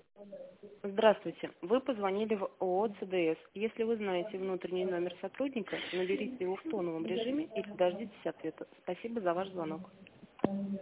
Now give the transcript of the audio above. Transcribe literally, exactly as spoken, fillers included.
Здравствуйте. Вы позвонили в ООО «ЦДС». Если вы знаете внутренний номер сотрудника, наберите его в тоновом режиме или дождитесь ответа. Спасибо за ваш звонок.